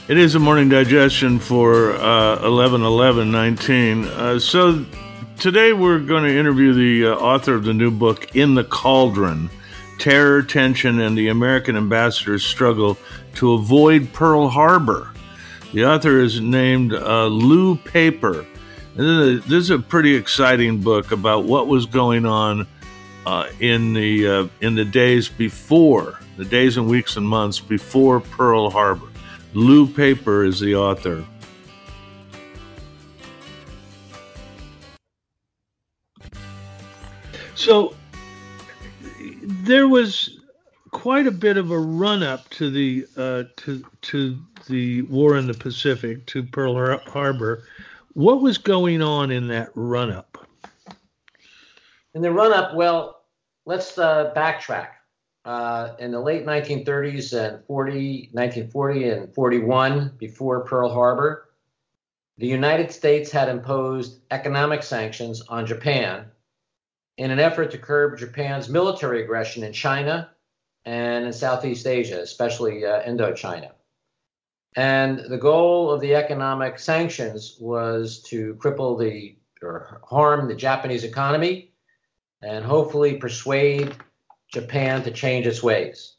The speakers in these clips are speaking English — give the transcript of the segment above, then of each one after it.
It is a morning digestion for 11/11/19. So today we're going to interview the author of the new book, In the Cauldron, Terror, Tension, and the American Ambassador's Struggle to Avoid Pearl Harbor. The author is named Lou Paper. And this is a pretty exciting book about what was going on in the days before, the days and weeks and months before Pearl Harbor. Lou Paper is the author. So there was quite a bit of a run-up to the to the war in the Pacific, to Pearl Harbor. What was going on in that run-up? In the run-up, well, let's backtrack. In the late 1930s and 1940 and 41, before Pearl Harbor, the United States had imposed economic sanctions on Japan in an effort to curb Japan's military aggression in China and in Southeast Asia, especially Indochina. And the goal of the economic sanctions was to cripple or harm the Japanese economy and hopefully persuade Japan to change its ways.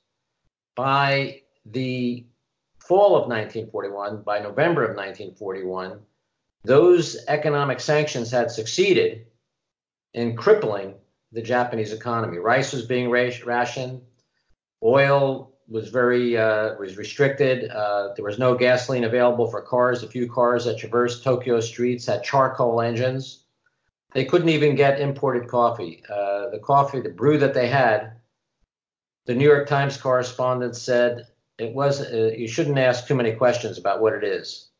By the fall of 1941, by November of 1941, those economic sanctions had succeeded in crippling the Japanese economy. Rice was being rationed, oil was was restricted, there was no gasoline available for cars. The few cars that traversed Tokyo streets had charcoal engines. They couldn't even get imported coffee. The brew that they had, the New York Times correspondent said it was you shouldn't ask too many questions about what it is.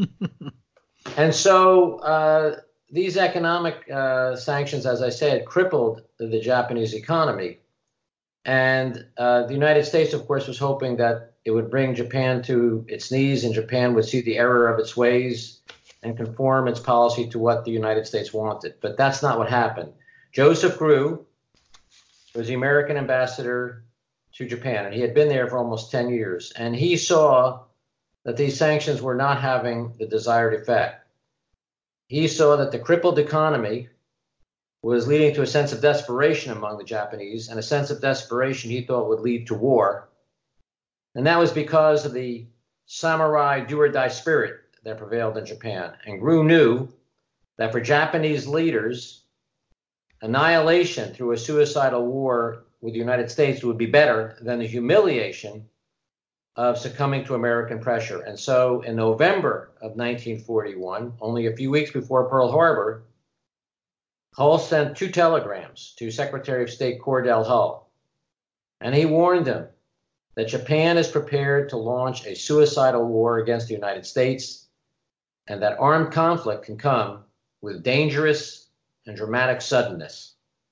And so these economic sanctions, as I said, crippled the Japanese economy. And the United States, of course, was hoping that it would bring Japan to its knees, and Japan would see the error of its ways and conform its policy to what the United States wanted. But that's not what happened. Joseph Grew was the American ambassador to Japan, and he had been there for almost 10 years. And he saw that these sanctions were not having the desired effect. He saw that the crippled economy was leading to a sense of desperation among the Japanese, and a sense of desperation he thought would lead to war. And that was because of the samurai do-or-die spirit that prevailed in Japan. And Grew knew that for Japanese leaders, annihilation through a suicidal war with the United States would be better than the humiliation of succumbing to American pressure. And so in November of 1941, only a few weeks before Pearl Harbor, Hull sent 2 telegrams to Secretary of State Cordell Hull. And he warned him that Japan is prepared to launch a suicidal war against the United States, and that armed conflict can come with dangerous and dramatic suddenness.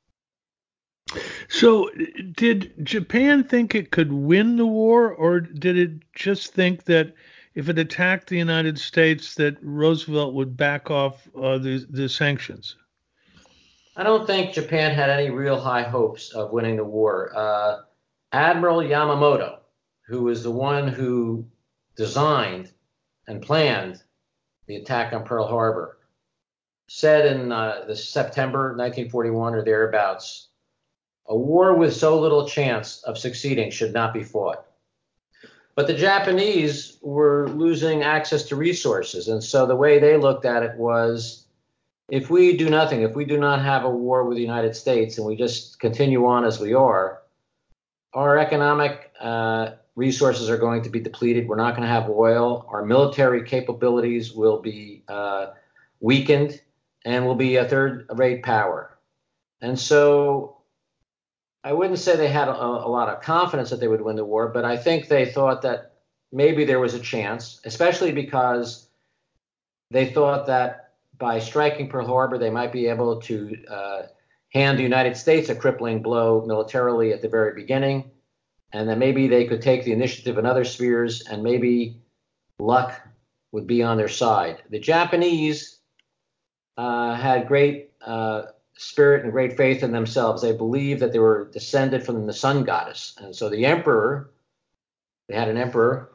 So did Japan think it could win the war, or did it just think that if it attacked the United States, that Roosevelt would back off the sanctions? I don't think Japan had any real high hopes of winning the war. Admiral Yamamoto, who was the one who designed and planned the attack on Pearl Harbor, said in the September 1941 or thereabouts, a war with so little chance of succeeding should not be fought. But the Japanese were losing access to resources. And so the way they looked at it was, if we do nothing, if we do not have a war with the United States and we just continue on as we are, our economic resources are going to be depleted. We're not going to have oil. Our military capabilities will be weakened, and we'll be a third-rate power. And so I wouldn't say they had a lot of confidence that they would win the war, but I think they thought that maybe there was a chance, especially because they thought that by striking Pearl Harbor, they might be able to hand the United States a crippling blow militarily at the very beginning, and then maybe they could take the initiative in other spheres, and maybe luck would be on their side. The Japanese had great spirit and great faith in themselves. They believed that they were descended from the sun goddess. And so the emperor, they had an emperor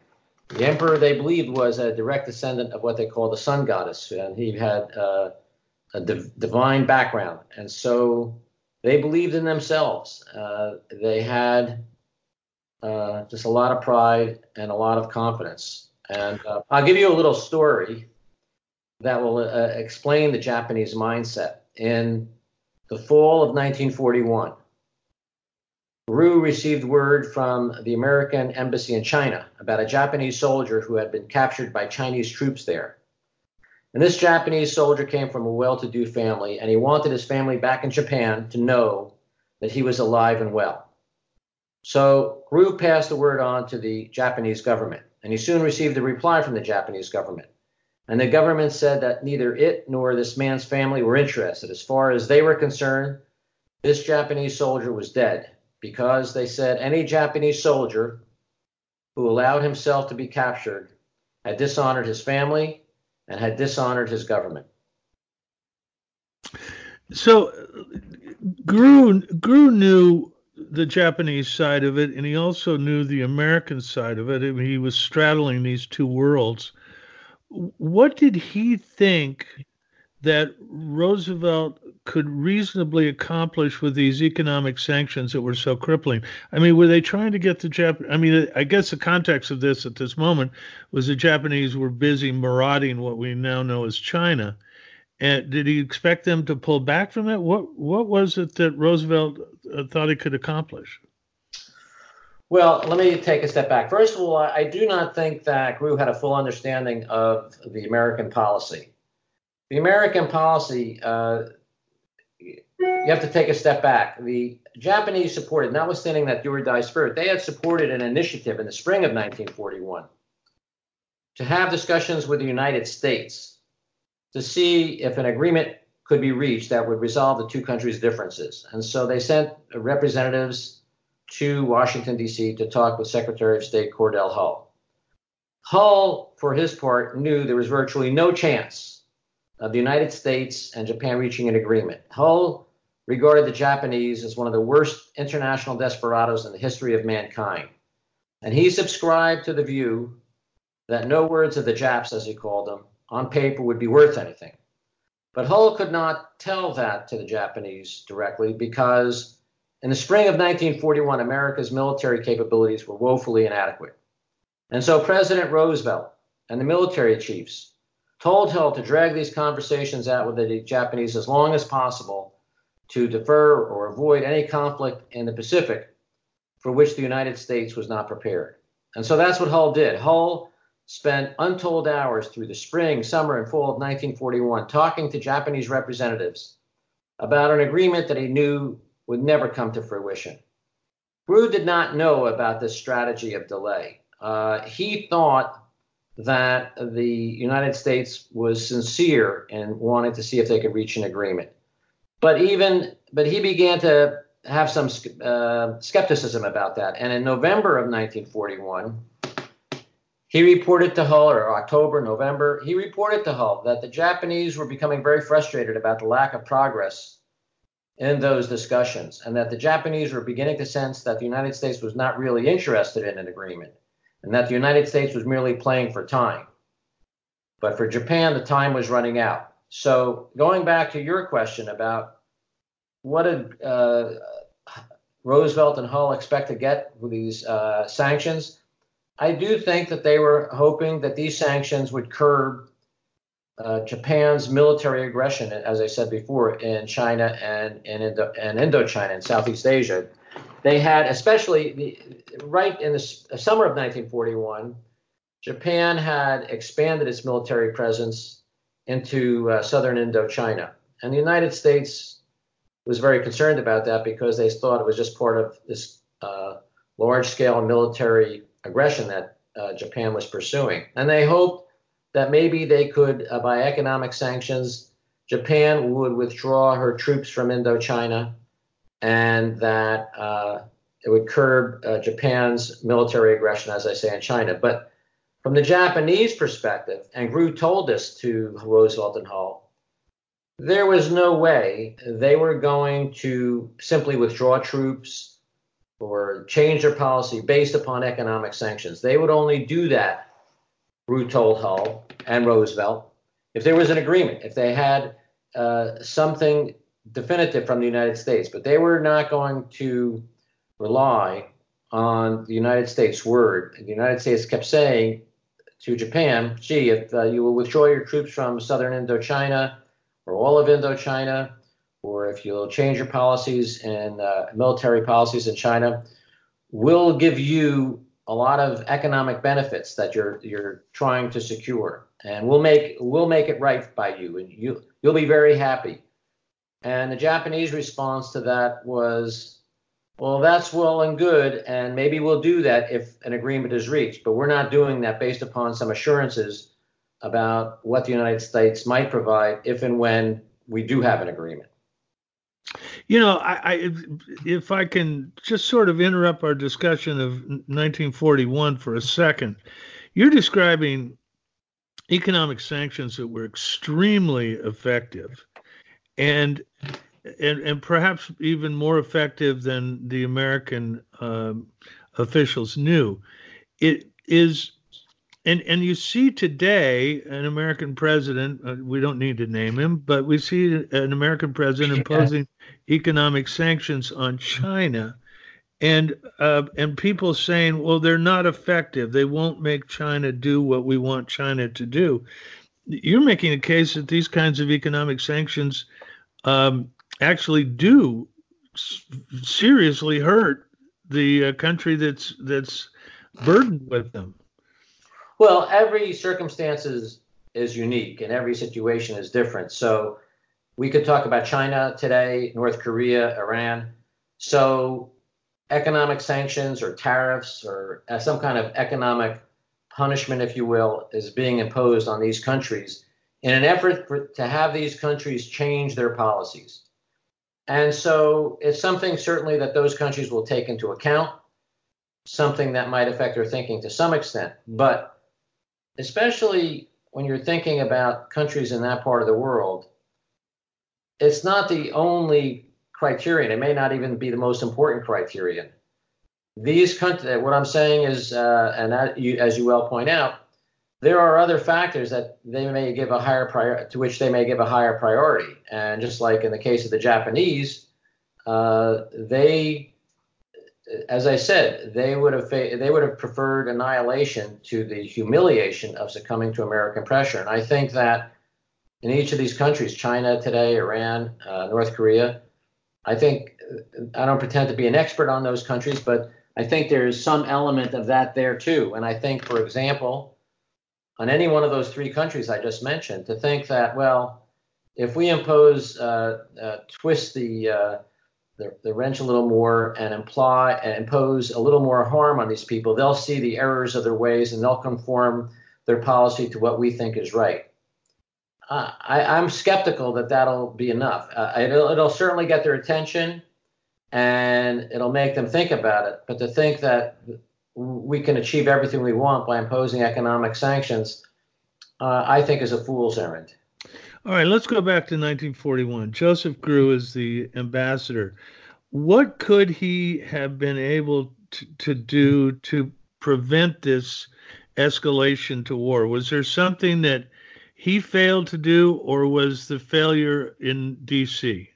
The emperor, they believed, was a direct descendant of what they call the sun goddess, and he had a divine background. And so they believed in themselves. They had just a lot of pride and a lot of confidence. And I'll give you a little story that will explain the Japanese mindset. In the fall of 1941, Gru received word from the American embassy in China about a Japanese soldier who had been captured by Chinese troops there. And this Japanese soldier came from a well-to-do family, and he wanted his family back in Japan to know that he was alive and well. So Gru passed the word on to the Japanese government, and he soon received a reply from the Japanese government. And the government said that neither it nor this man's family were interested. As far as they were concerned, this Japanese soldier was dead, because they said any Japanese soldier who allowed himself to be captured had dishonored his family and had dishonored his government. So Gru knew the Japanese side of it, and he also knew the American side of it. I mean, he was straddling these two worlds. What did he think that Roosevelt could reasonably accomplish with these economic sanctions that were so crippling? I mean, were they trying to get the Japanese? I mean, I guess the context of this at this moment was the Japanese were busy marauding what we now know as China. And did he expect them to pull back from that? What was it that Roosevelt thought he could accomplish? Well, let me take a step back. First of all, I do not think that Gru had a full understanding of the American policy. The American policy, you have to take a step back. The Japanese supported, notwithstanding that do or die spirit, they had supported an initiative in the spring of 1941 to have discussions with the United States to see if an agreement could be reached that would resolve the two countries' differences. And so they sent representatives to Washington, D.C. to talk with Secretary of State Cordell Hull. Hull, for his part, knew there was virtually no chance of the United States and Japan reaching an agreement. Hull regarded the Japanese as one of the worst international desperados in the history of mankind. And he subscribed to the view that no words of the Japs, as he called them, on paper would be worth anything. But Hull could not tell that to the Japanese directly because in the spring of 1941, America's military capabilities were woefully inadequate. And so President Roosevelt and the military chiefs told Hull to drag these conversations out with the Japanese as long as possible to defer or avoid any conflict in the Pacific for which the United States was not prepared. And so that's what Hull did. Hull spent untold hours through the spring, summer, and fall of 1941 talking to Japanese representatives about an agreement that he knew would never come to fruition. Gru did not know about this strategy of delay. He thought that the United States was sincere in wanting to see if they could reach an agreement. But he began to have some skepticism about that. And in November of 1941, he reported to Hull, or October, November, he reported to Hull that the Japanese were becoming very frustrated about the lack of progress in those discussions, and that the Japanese were beginning to sense that the United States was not really interested in an agreement, and that the United States was merely playing for time. But for Japan, the time was running out. So going back to your question about what did Roosevelt and Hull expect to get with these sanctions, I do think that they were hoping that these sanctions would curb Japan's military aggression, as I said before, in China and Indochina and Southeast Asia. They had, especially right in the summer of 1941, Japan had expanded its military presence into southern Indochina. And the United States was very concerned about that because they thought it was just part of this large-scale military aggression that Japan was pursuing. And they hoped that maybe they could, by economic sanctions, Japan would withdraw her troops from Indochina, and that it would curb Japan's military aggression, as I say, in China. But from the Japanese perspective, and Gru told this to Roosevelt and Hull, there was no way they were going to simply withdraw troops or change their policy based upon economic sanctions. They would only do that told Hull and Roosevelt, if there was an agreement, if they had something definitive from the United States, but they were not going to rely on the United States' word. The United States kept saying to Japan, gee, if you will withdraw your troops from southern Indochina or all of Indochina, or if you'll change your policies and military policies in China, we'll give you a lot of economic benefits that you're trying to secure, and we'll make it right by you, and you'll be very happy. And the Japanese response to that was, well, that's well and good, and maybe we'll do that if an agreement is reached, but we're not doing that based upon some assurances about what the United States might provide if and when we do have an agreement. You know, if I can just sort of interrupt our discussion of 1941 for a second, you're describing economic sanctions that were extremely effective and perhaps even more effective than the American officials knew. It is, and you see today an American president, we don't need to name him, but we see an American president imposing economic sanctions on China, and people saying, well, they're not effective. They won't make China do what we want China to do. You're making a case that these kinds of economic sanctions actually do seriously hurt the country that's burdened with them. Well, every circumstance is unique and every situation is different. So we could talk about China today, North Korea, Iran. So economic sanctions or tariffs or some kind of economic punishment, if you will, is being imposed on these countries in an effort to have these countries change their policies. And so it's something certainly that those countries will take into account, something that might affect their thinking to some extent. But especially when you're thinking about countries in that part of the world, it's not the only criterion. It may not even be the most important criterion. These countries, what I'm saying is, as you well point out, there are other factors that they may give a higher to which they may give a higher priority. And just like in the case of the Japanese, as I said, they would have preferred annihilation to the humiliation of succumbing to American pressure. And I think that in each of these countries, China today, Iran, North Korea, I don't pretend to be an expert on those countries, but I think there's some element of that there too. And I think, for example, on any one of those three countries I just mentioned, to think that, well, if we twist the wrench a little more and impose a little more harm on these people, they'll see the errors of their ways and they'll conform their policy to what we think is right. I'm skeptical that that'll be enough. It'll certainly get their attention and it'll make them think about it. But to think that we can achieve everything we want by imposing economic sanctions, I think is a fool's errand. All right, let's go back to 1941. Joseph Grew is the ambassador. What could he have been able to do to prevent this escalation to war? Was there something that he failed to do, or was the failure in D.C.?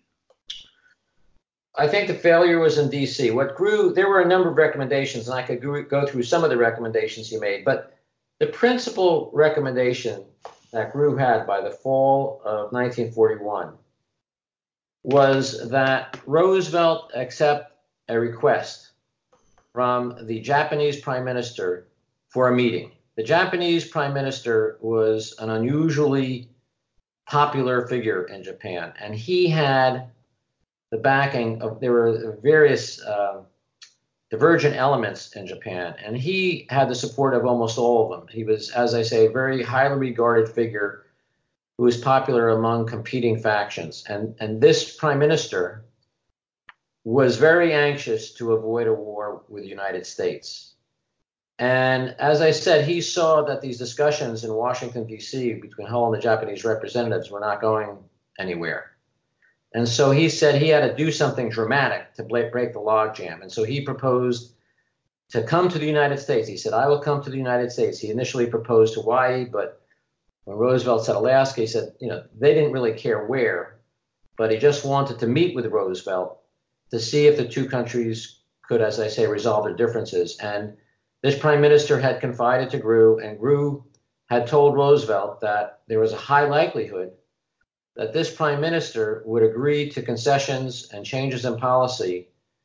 I think the failure was in D.C. There were a number of recommendations, and I could go through some of the recommendations he made, but the principal recommendation that Grew had by the fall of 1941 was that Roosevelt accept a request from the Japanese Prime Minister for a meeting. The Japanese Prime Minister was an unusually popular figure in Japan, and he had the backing of, there were various divergent elements in Japan, and he had the support of almost all of them. He was, as I say, a very highly regarded figure who was popular among competing factions. And this prime minister was very anxious to avoid a war with the United States. And as I said, he saw that these discussions in Washington, D.C. between Hull and the Japanese representatives were not going anywhere. And so he said he had to do something dramatic to break the logjam. And so he proposed to come to the United States. He said, I will come to the United States. He initially proposed Hawaii, but when Roosevelt said Alaska, he said, they didn't really care where, but he just wanted to meet with Roosevelt to see if the two countries could, as I say, resolve their differences. And this prime minister had confided to Grew, and Grew had told Roosevelt that there was a high likelihood that this prime minister would agree to concessions and changes in policy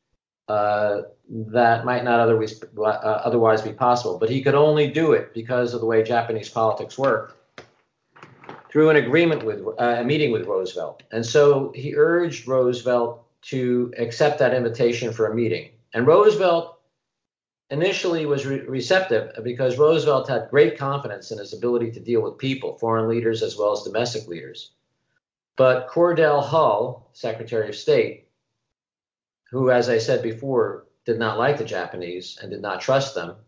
that might not otherwise be possible. But he could only do it because of the way Japanese politics worked, through an agreement with a meeting with Roosevelt. And so he urged Roosevelt to accept that invitation for a meeting. And Roosevelt initially was receptive because Roosevelt had great confidence in his ability to deal with people, foreign leaders as well as domestic leaders. But Cordell Hull, Secretary of State, who, as I said before, did not like the Japanese and did not trust them,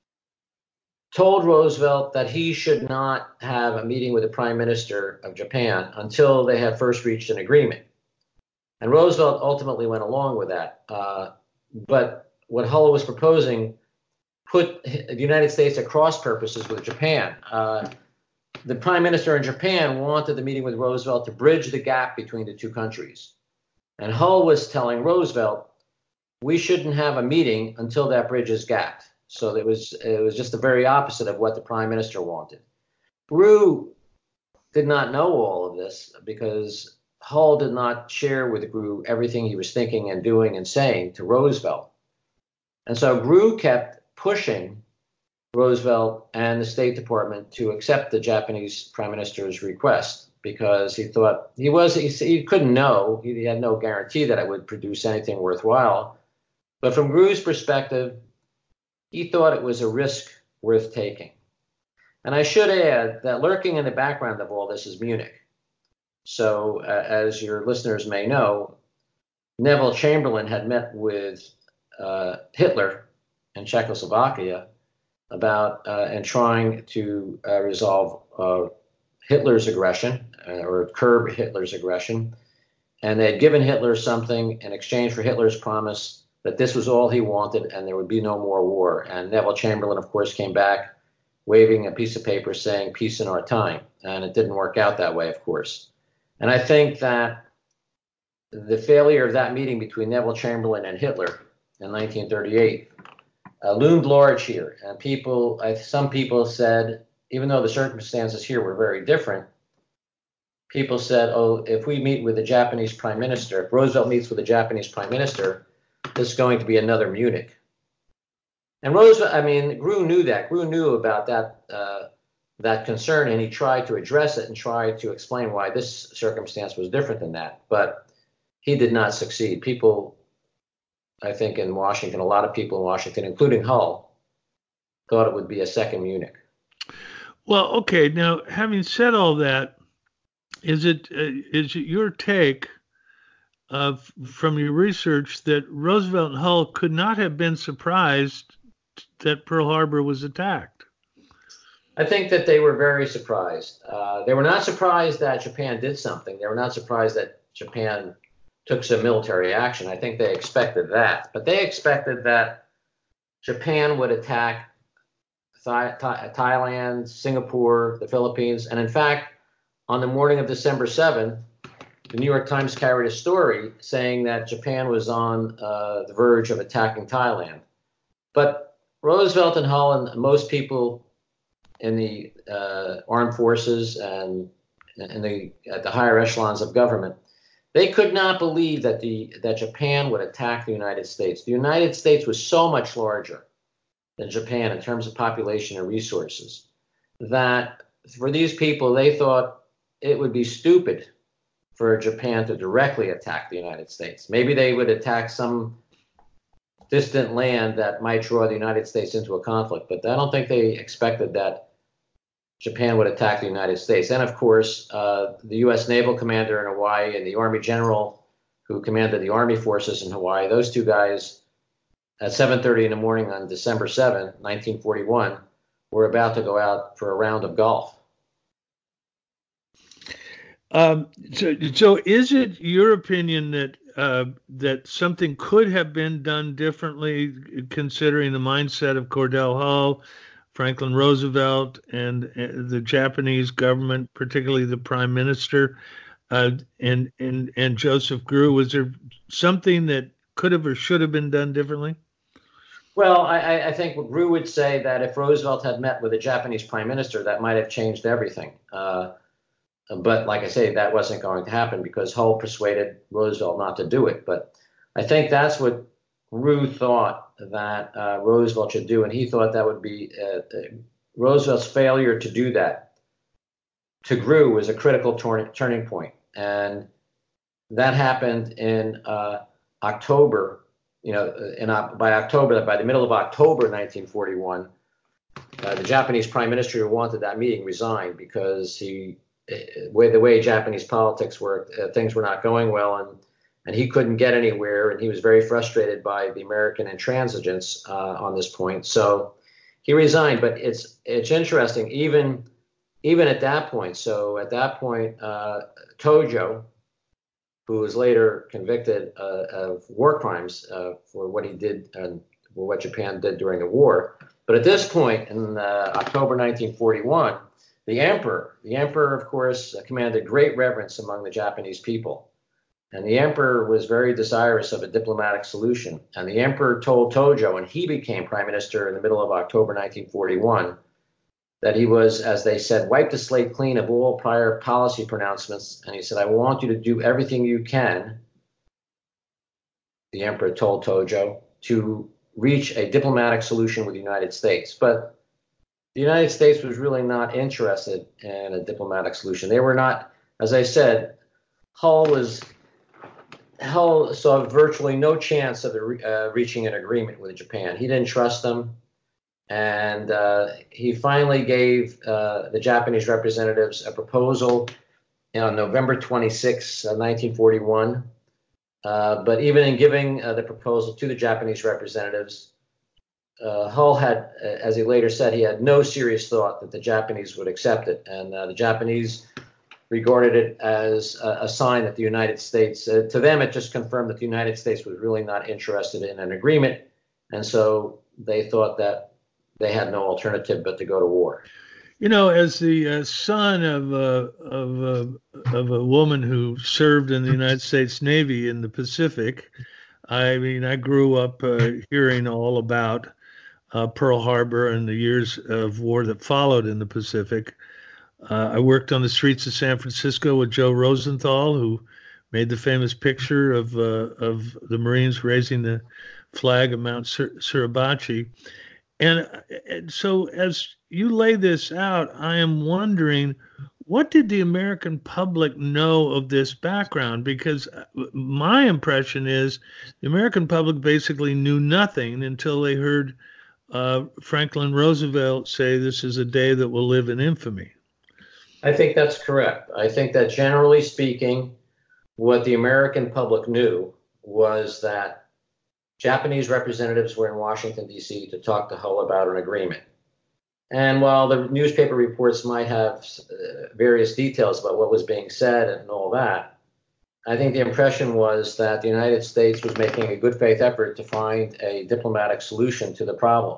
told Roosevelt that he should not have a meeting with the Prime Minister of Japan until they had first reached an agreement. And Roosevelt ultimately went along with that. But what Hull was proposing put the United States at cross purposes with Japan. The Prime Minister in Japan wanted the meeting with Roosevelt to bridge the gap between the two countries. And Hull was telling Roosevelt, we shouldn't have a meeting until that bridge is gapped. So it was just the very opposite of what the Prime Minister wanted. Grew did not know all of this because Hull did not share with Grew everything he was thinking and doing and saying to Roosevelt. And so Grew kept pushing Roosevelt and the State Department to accept the Japanese Prime Minister's request because he thought he couldn't know. He had no guarantee that it would produce anything worthwhile. But from Grew's perspective, he thought it was a risk worth taking. And I should add that lurking in the background of all this is Munich. So as your listeners may know, Neville Chamberlain had met with Hitler in Czechoslovakia about and trying to resolve Hitler's aggression or curb Hitler's aggression. And they had given Hitler something in exchange for Hitler's promise that this was all he wanted and there would be no more war. And Neville Chamberlain, of course, came back waving a piece of paper saying peace in our time. And it didn't work out that way, of course. And I think that the failure of that meeting between Neville Chamberlain and Hitler in 1938 loomed large here. And some people said, even though the circumstances here were very different, people said, oh, if we meet with the Japanese prime minister, if Roosevelt meets with the Japanese prime minister, this is going to be another Munich. And Grew knew that. Grew knew about that concern, and he tried to address it and tried to explain why this circumstance was different than that. But he did not succeed. People, I think, in Washington, a lot of people in Washington, including Hull, thought it would be a second Munich. Well, okay. Now, having said all that, is it your take from your research that Roosevelt and Hull could not have been surprised that Pearl Harbor was attacked? I think that they were very surprised. They were not surprised that Japan did something. They were not surprised that Japan took some military action. I think they expected that. But they expected that Japan would attack Thailand, Singapore, the Philippines. And in fact, on the morning of December 7th, the New York Times carried a story saying that Japan was on the verge of attacking Thailand. But Roosevelt and Hull and most people in the armed forces and at the higher echelons of government, they could not believe that Japan would attack the United States. The United States was so much larger than Japan in terms of population and resources that for these people, they thought it would be stupid for Japan to directly attack the United States. Maybe they would attack some distant land that might draw the United States into a conflict, but I don't think they expected that Japan would attack the United States. And of course, the U.S. naval commander in Hawaii and the Army general who commanded the Army forces in Hawaii, those two guys at 7:30 in the morning on December 7, 1941, were about to go out for a round of golf. So is it your opinion that that something could have been done differently, considering the mindset of Cordell Hull, Franklin Roosevelt, and the Japanese government, particularly the Prime Minister, and Joseph Grew? Was there something that could have or should have been done differently? Well, I think Grew would say that if Roosevelt had met with a Japanese prime minister, that might have changed everything. But like I say, that wasn't going to happen because Hull persuaded Roosevelt not to do it. But I think that's what Grew thought that Roosevelt should do, and he thought that would be Roosevelt's failure to do that to Grew was a critical turning point, and that happened in October. By the middle of October 1941, the Japanese prime minister who wanted that meeting resigned because the way Japanese politics worked, things were not going well, and he couldn't get anywhere, and he was very frustrated by the American intransigence on this point. So he resigned. But it's interesting, even at that point. So at that point, Tojo, who was later convicted of war crimes for what he did and what Japan did during the war. But at this point, in October 1941, the emperor, of course, commanded great reverence among the Japanese people. And the emperor was very desirous of a diplomatic solution. And the emperor told Tojo, and he became prime minister in the middle of October 1941, that he was, as they said, wiped the slate clean of all prior policy pronouncements. And he said, I want you to do everything you can, the emperor told Tojo, to reach a diplomatic solution with the United States. But the United States was really not interested in a diplomatic solution. They were not, as I said, Hull saw virtually no chance of reaching an agreement with Japan. He didn't trust them. And he finally gave the Japanese representatives a proposal on November 26, 1941. But even in giving the proposal to the Japanese representatives, Hull had, as he later said, he had no serious thought that the Japanese would accept it. And the Japanese regarded it as a sign that the United States, to them, it just confirmed that the United States was really not interested in an agreement. And so they thought that they had no alternative but to go to war. You know, as the son of a woman who served in the United States Navy in the Pacific, I mean, I grew up hearing all about Pearl Harbor and the years of war that followed in the Pacific. I worked on the streets of San Francisco with Joe Rosenthal, who made the famous picture of the Marines raising the flag of Mount Suribachi. And so as you lay this out, I am wondering, what did the American public know of this background? Because my impression is the American public basically knew nothing until they heard Franklin Roosevelt say this is a day that will live in infamy. I think that's correct. I think that generally speaking, what the American public knew was that Japanese representatives were in Washington, D.C. to talk to Hull about an agreement. And while the newspaper reports might have various details about what was being said and all that, I think the impression was that the United States was making a good faith effort to find a diplomatic solution to the problem.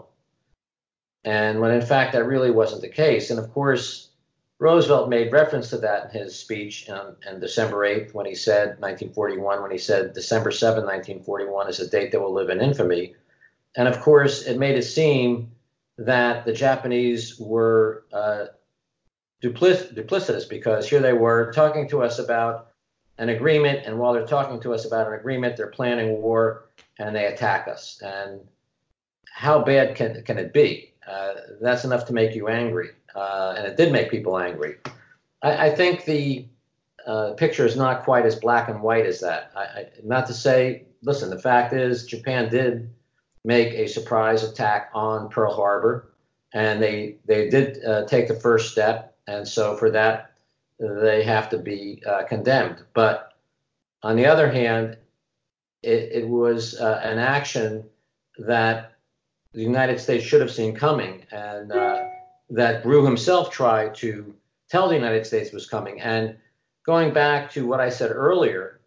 And when in fact that really wasn't the case. And of course, Roosevelt made reference to that in his speech on December 8th when he said, 1941, when he said December 7, 1941 is a date that will live in infamy. And of course, it made it seem that the Japanese were duplicitous because here they were talking to us about an agreement, and while they're talking to us about an agreement, they're planning war and they attack us. And how bad can it be? That's enough to make you angry. And it did make people angry. I think the picture is not quite as black and white as that. Not to say, listen, the fact is Japan did make a surprise attack on Pearl Harbor, and they did take the first step. And so for that, they have to be condemned. But on the other hand, it was an action that the United States should have seen coming, and that Grew himself tried to tell the United States was coming. And going back to what I said earlier,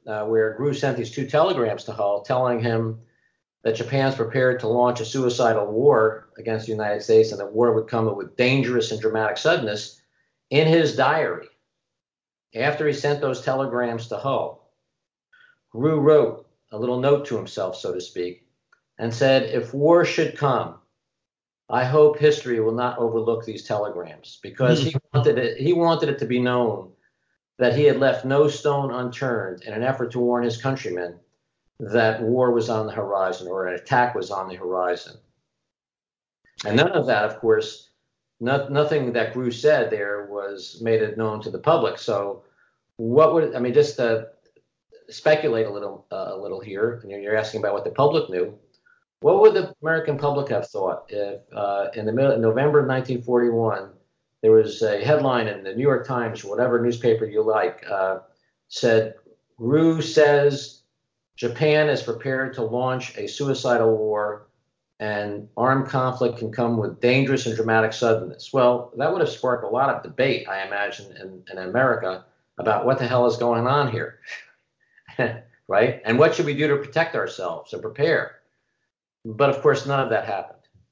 where Grew sent these 2 telegrams to Hull telling him that Japan's prepared to launch a suicidal war against the United States and the war would come with dangerous and dramatic suddenness. In his diary, after he sent those telegrams to Hull, Grew wrote a little note to himself, so to speak, and said, "If war should come, I hope history will not overlook these telegrams," because he wanted it to be known that he had left no stone unturned in an effort to warn his countrymen that war was on the horizon or an attack was on the horizon. And none of that, of course, nothing that Grew said there was made it known to the public. So what would, I mean, just to speculate a little here, and you're asking about what the public knew, what would the American public have thought if in the middle of November of 1941, there was a headline in the New York Times, or whatever newspaper you like, said, "Grew says Japan is prepared to launch a suicidal war and armed conflict can come with dangerous and dramatic suddenness." Well, that would have sparked a lot of debate, I imagine, in America about what the hell is going on here, right? And what should we do to protect ourselves and prepare? But of course, none of that happened.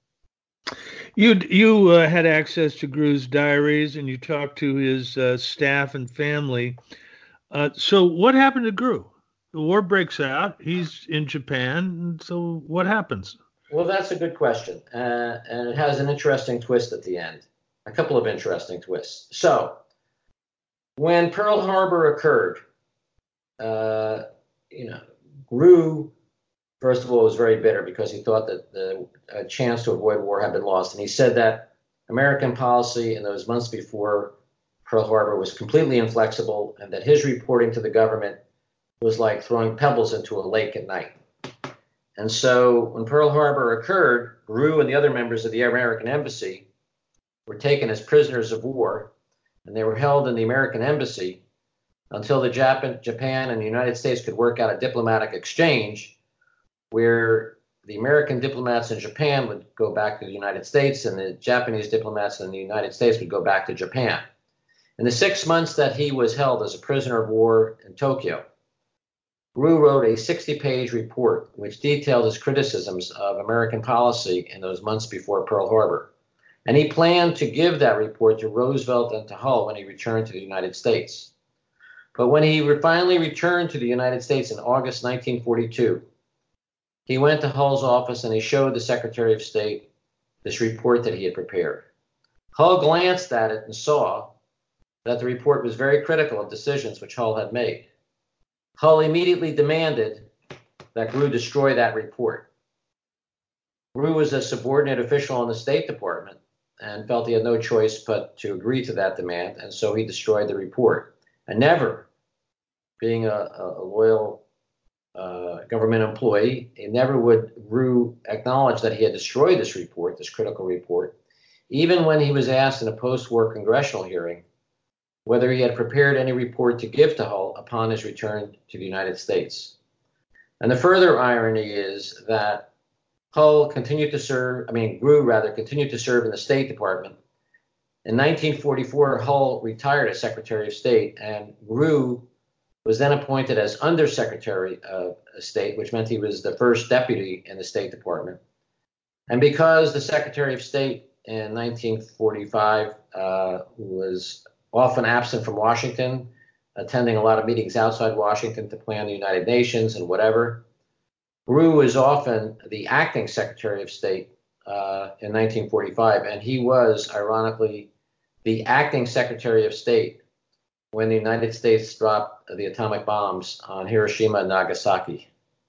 You had access to Grew's diaries, and you talked to his staff and family. So what happened to Grew? The war breaks out. He's in Japan. So what happens? Well, that's a good question, and it has an interesting twist at the end. A couple of interesting twists. So when Pearl Harbor occurred, Grew, first of all, was very bitter because he thought that the chance to avoid war had been lost. And he said that American policy in those months before Pearl Harbor was completely inflexible and that his reporting to the government was like throwing pebbles into a lake at night. And so when Pearl Harbor occurred, Grew and the other members of the American embassy were taken as prisoners of war, and they were held in the American embassy until the Japan and the United States could work out a diplomatic exchange where the American diplomats in Japan would go back to the United States and the Japanese diplomats in the United States would go back to Japan. In the 6 months that he was held as a prisoner of war in Tokyo, Grew wrote a 60-page report which detailed his criticisms of American policy in those months before Pearl Harbor. And he planned to give that report to Roosevelt and to Hull when he returned to the United States. But when he finally returned to the United States in August 1942, he went to Hull's office and he showed the Secretary of State this report that he had prepared. Hull glanced at it and saw that the report was very critical of decisions which Hull had made. Hull immediately demanded that Grew destroy that report. Grew was a subordinate official in the State Department and felt he had no choice but to agree to that demand, and so he destroyed the report. And never, being a loyal government employee, he never would Grew acknowledge that he had destroyed this report, this critical report, even when he was asked in a post-war congressional hearing whether he had prepared any report to give to Hull upon his return to the United States. And the further irony is that Grew continued to serve in the State Department. In 1944, Hull retired as Secretary of State, and Grew was then appointed as Undersecretary of State, which meant he was the first deputy in the State Department. And because the Secretary of State in 1945 was often absent from Washington, attending a lot of meetings outside Washington to plan the United Nations and whatever, Grew was often the acting Secretary of State in 1945, and he was, ironically, the acting Secretary of State when the United States dropped the atomic bombs on Hiroshima and Nagasaki.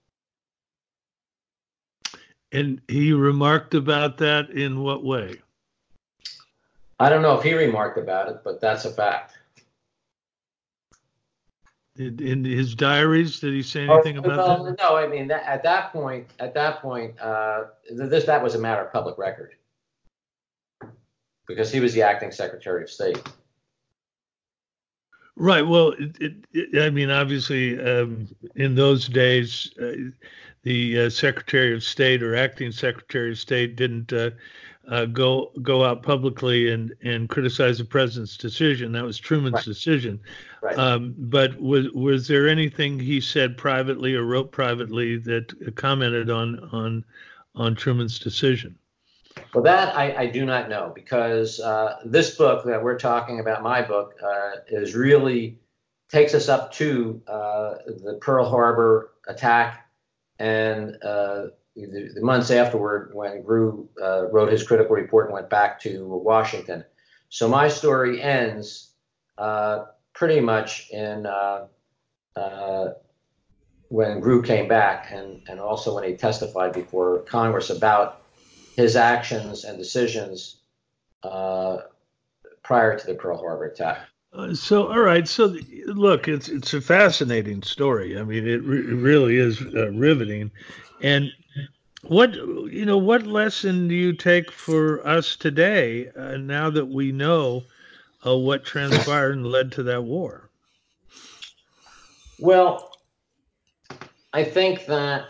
And he remarked about that in what way? I don't know if he remarked about it, but that's a fact. In his diaries, did he say anything about that? No, I mean, at that point, that was a matter of public record because he was the acting Secretary of State. Right. Well, obviously, in those days, the Secretary of State or acting Secretary of State didn't go out publicly and criticize the president's decision. That was Truman's Right. decision. Right. But was there anything he said privately or wrote privately that commented on Truman's decision? Well, that I do not know, because this book that we're talking about, my book, is really takes us up to the Pearl Harbor attack and the months afterward, when Grew wrote his critical report and went back to Washington. So my story ends pretty much in when Grew came back, and also when he testified before Congress about his actions and decisions prior to the Pearl Harbor attack. All right. So, look, it's a fascinating story. I mean, it really is riveting. And what lesson do you take for us today, now that we know what transpired and led to that war? Well, I think that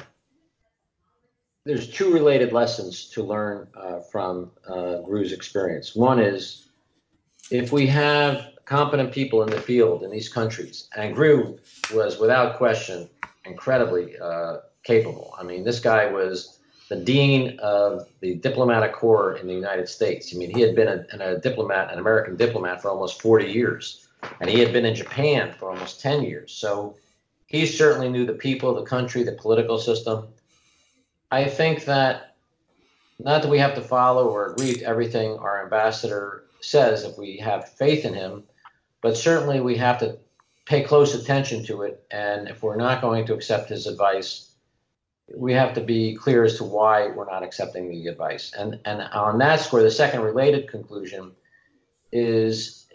there's two related lessons to learn from Grew's experience. One is, if we have competent people in the field in these countries, and Grew was without question incredibly capable. I mean, this guy was the dean of the diplomatic corps in the United States. I mean, he had been a diplomat, an American diplomat, for almost 40 years, and he had been in Japan for almost 10 years. So he certainly knew the people, the country, the political system. I think that, not that we have to follow or agree to everything our ambassador says if we have faith in him, but certainly we have to pay close attention to it. And if we're not going to accept his advice, we have to be clear as to why we're not accepting the advice. And on that score, the second related conclusion is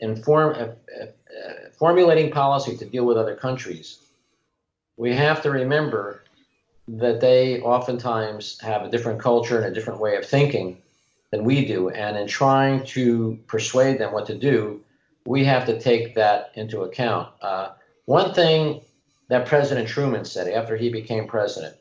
formulating policy to deal with other countries. We have to remember that they oftentimes have a different culture and a different way of thinking than we do. And in trying to persuade them what to do, we have to take that into account. One thing that President Truman said after he became president,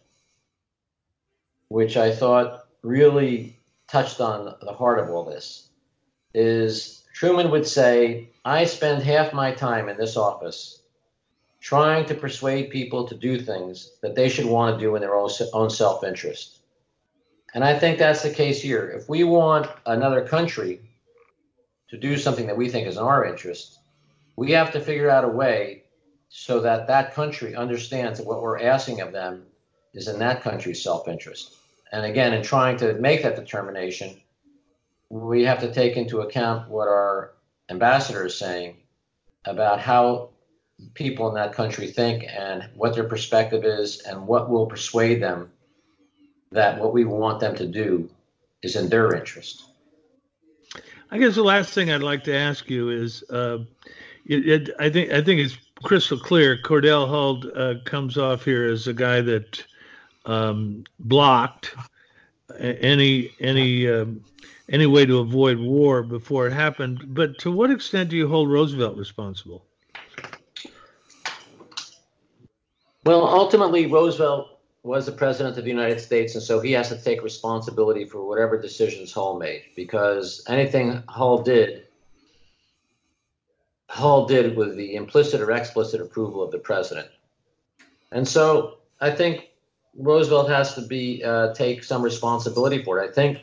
which I thought really touched on the heart of all this, is Truman would say, "I spend half my time in this office trying to persuade people to do things that they should want to do in their own self-interest." And I think that's the case here. If we want another country to do something that we think is in our interest, we have to figure out a way so that that country understands that what we're asking of them is in that country's self-interest. And again, in trying to make that determination, we have to take into account what our ambassador is saying about how people in that country think and what their perspective is and what will persuade them that what we want them to do is in their interest. I guess the last thing I'd like to ask you is, I think it's crystal clear. Cordell Hull comes off here as a guy that blocked any way to avoid war before it happened. But to what extent do you hold Roosevelt responsible? Well, ultimately, Roosevelt was the president of the United States, and so he has to take responsibility for whatever decisions Hull made, because anything Hull did with the implicit or explicit approval of the president. And so I think Roosevelt has to take some responsibility for it. I think,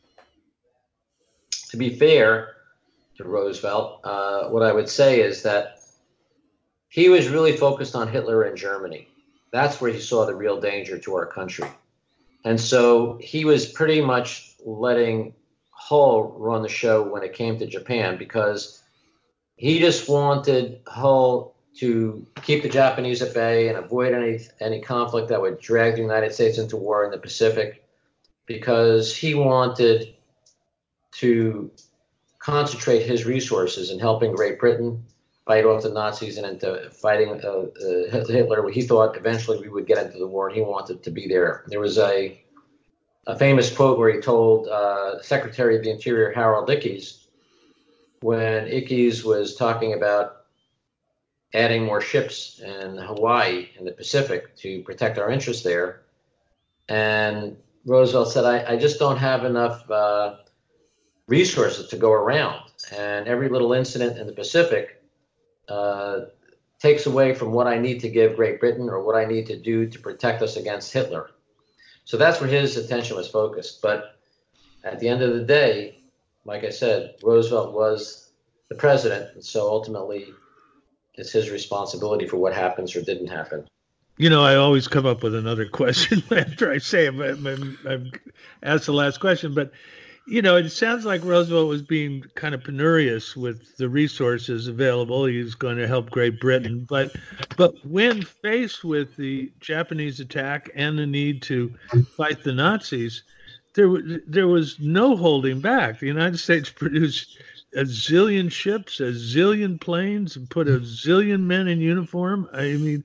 to be fair to Roosevelt, what I would say is that he was really focused on Hitler and Germany. That's where he saw the real danger to our country. And so he was pretty much letting Hull run the show when it came to Japan, because he just wanted Hull to keep the Japanese at bay and avoid any conflict that would drag the United States into war in the Pacific, because he wanted to concentrate his resources in helping Great Britain fight off the Nazis and into fighting Hitler. He thought eventually we would get into the war, and he wanted to be there. There was a famous quote where he told Secretary of the Interior Harold Ickes, when Ickes was talking about adding more ships in Hawaii in the Pacific to protect our interests there, and Roosevelt said, I just don't have enough resources to go around. And every little incident in the Pacific takes away from what I need to give Great Britain or what I need to do to protect us against Hitler. So that's where his attention was focused. But at the end of the day, like I said, Roosevelt was the president, and so ultimately it's his responsibility for what happens or didn't happen. You know, I always come up with another question after I say I'm asked the last question, but you know, it sounds like Roosevelt was being kind of penurious with the resources available. He was going to help Great Britain, but when faced with the Japanese attack and the need to fight the Nazis, there was no holding back. The United States produced a zillion ships, a zillion planes, and put a zillion men in uniform. I mean,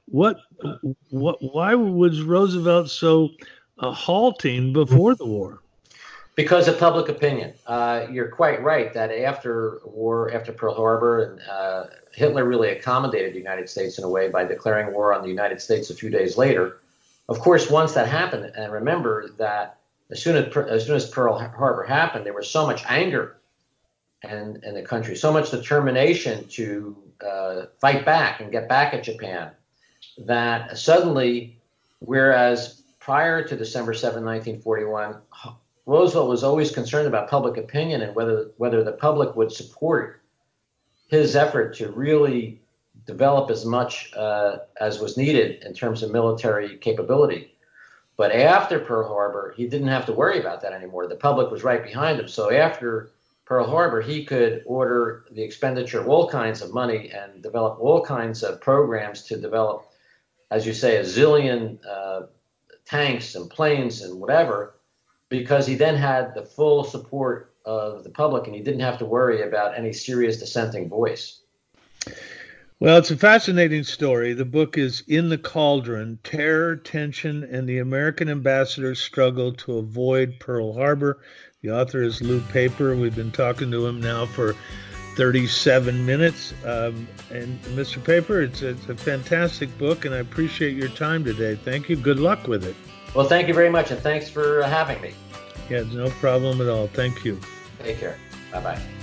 why was Roosevelt so halting before the war? Because of public opinion. You're quite right that after Pearl Harbor, and Hitler really accommodated the United States in a way by declaring war on the United States a few days later. Of course, once that happened, and remember that as soon as Pearl Harbor happened, there was so much anger in the country, so much determination to fight back and get back at Japan, that suddenly, whereas prior to December 7, 1941, Roosevelt was always concerned about public opinion and whether the public would support his effort to really develop as much as was needed in terms of military capability. But after Pearl Harbor, he didn't have to worry about that anymore. The public was right behind him. So after Pearl Harbor, he could order the expenditure of all kinds of money and develop all kinds of programs to develop, as you say, a zillion tanks and planes and whatever, because he then had the full support of the public and he didn't have to worry about any serious dissenting voice. Well, it's a fascinating story. The book is In the Cauldron: Terror, Tension, and the American Ambassador's Struggle to Avoid Pearl Harbor. The author is Lou Paper. We've been talking to him now for 37 minutes. And Mr. Paper, it's a fantastic book, and I appreciate your time today. Thank you. Good luck with it. Well, thank you very much, and thanks for having me. Yeah, no problem at all. Thank you. Take care. Bye-bye.